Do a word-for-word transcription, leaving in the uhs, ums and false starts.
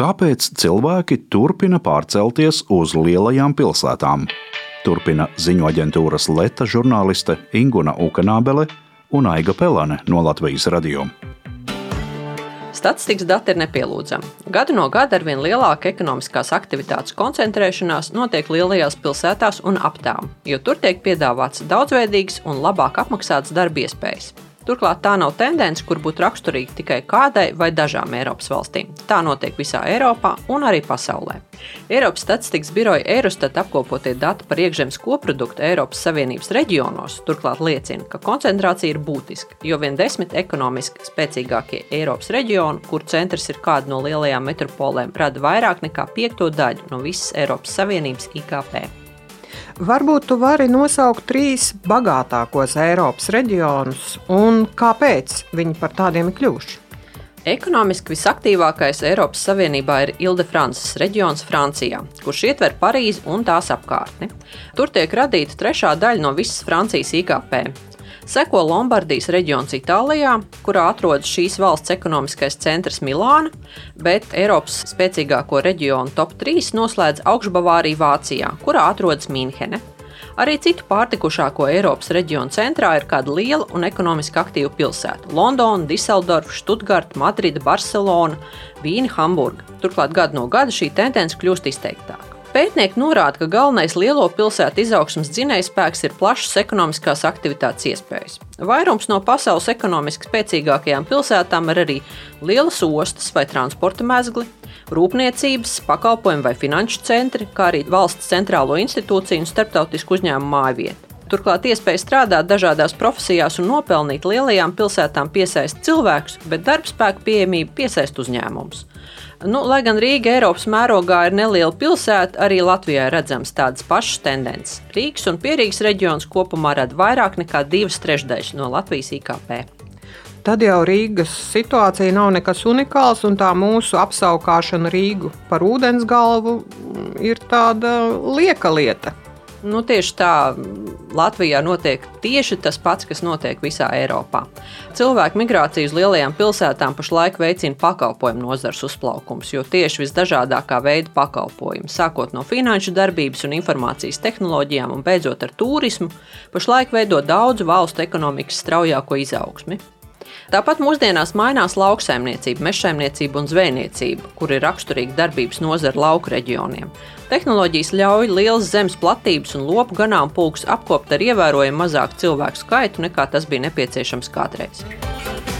Kāpēc cilvēki turpina pārcelties uz lielajām pilsētām? Turpina ziņu aģentūras Leta žurnāliste Inguna Ukanābele un Aiga Pelane no Latvijas radio. Statistikas dati ir nepielūdzami. Gadu no gada arvien lielāka ekonomiskās aktivitātes koncentrēšanās notiek lielajās pilsētās un ap tām, jo tur tiek piedāvāts daudzveidīgs un labāk apmaksāts darba iespējas. Turklāt tā nav tendence, kur būtu raksturīga tikai kādai vai dažām Eiropas valstīm. Tā notiek visā Eiropā un arī pasaulē. Eiropas statistikas biroja Eurostat apkopotie dati par iekšzemes koproduktu Eiropas Savienības reģionos turklāt liecina, ka koncentrācija ir būtiska, jo vien desmit ekonomiski spēcīgākie Eiropas reģioni, kur centrs ir kāda no lielajām metropolēm, rada vairāk nekā piekto daļu no visas Eiropas Savienības I K P. Varbūt tu vari nosaukt trīs bagātākos Eiropas reģionus un kāpēc viņi par tādiem ir kļuvuši? Ekonomiski visaktīvākais Eiropas Savienībā ir Ile-de-Frances reģions Francijā, kurš ietver Parīzi un tās apkārtni. Tur tiek radīta trešā daļa no visas Francijas I K P. Seko Lombardijas reģions Itālijā, kurā atrodas šīs valsts ekonomiskais centrs Milāna, bet Eiropas spēcīgāko reģionu top trīs noslēdz Augšbavārija Vācijā, kurā atrodas Minhene. Arī citu pārtikušāko Eiropas reģionu centrā ir kāda liela un ekonomiski aktīva pilsēta – Londona, Diseldorfa, Štutgarta, Madrida, Barselona, Vīna, Hamburga. Turklāt gadu no gada šī tendence kļūst izteiktāka. Pētnieki norāda, ka galvenais lielo pilsētu izaugsmes dzinējspēks ir plašas ekonomiskās aktivitātes iespējas. Vairums no pasaules ekonomiski spēcīgākajām pilsētām ir arī lielas ostas vai transporta mezgli, rūpniecības, pakalpojumu vai finanšu centri, kā arī valsts centrālo institūciju un starptautisku uzņēmumu mājvieta. Turklāt iespēja strādāt dažādās profesijās un nopelnīt lielajām pilsētām piesaista cilvēkus, bet darbspēka pieejamība piesaista uzņēmumus. Nu, lai gan Rīga Eiropas mērogā ir neliela pilsēta, arī Latvijā redzams tādas pašas tendences. Rīgas un Pierīgas reģions kopumā rada vairāk nekā divas trešdaļas no Latvijas I K P. Tad jau Rīgas situācija nav nekas unikāls, un tā mūsu apsaukāšana Rīgu par ūdensgalvu ir tāda lieka lieta. Nu, tieši tā, Latvijā notiek tieši tas pats, kas notiek visā Eiropā. Cilvēku migrācija uz lielajām pilsētām pašlaik veicina pakalpojumu nozars uzplaukums, jo tieši visdažādākā veida pakalpojumi, sākot no finanšu darbības un informācijas tehnoloģijām un beidzot ar turismu, pašlaik veido daudzu valstu ekonomikas straujāko izaugsmi. Tāpat mūsdienās mainās lauksaimniecība, mežsaimniecība un zvejniecība, kur ir raksturīga darbības nozara lauku reģioniem. Tehnoloģijas ļauj lielas zemes platības un lopu ganāmpulkus apkopt ar ievērojami mazāku cilvēku skaitu, nekā tas bija nepieciešams kādreiz.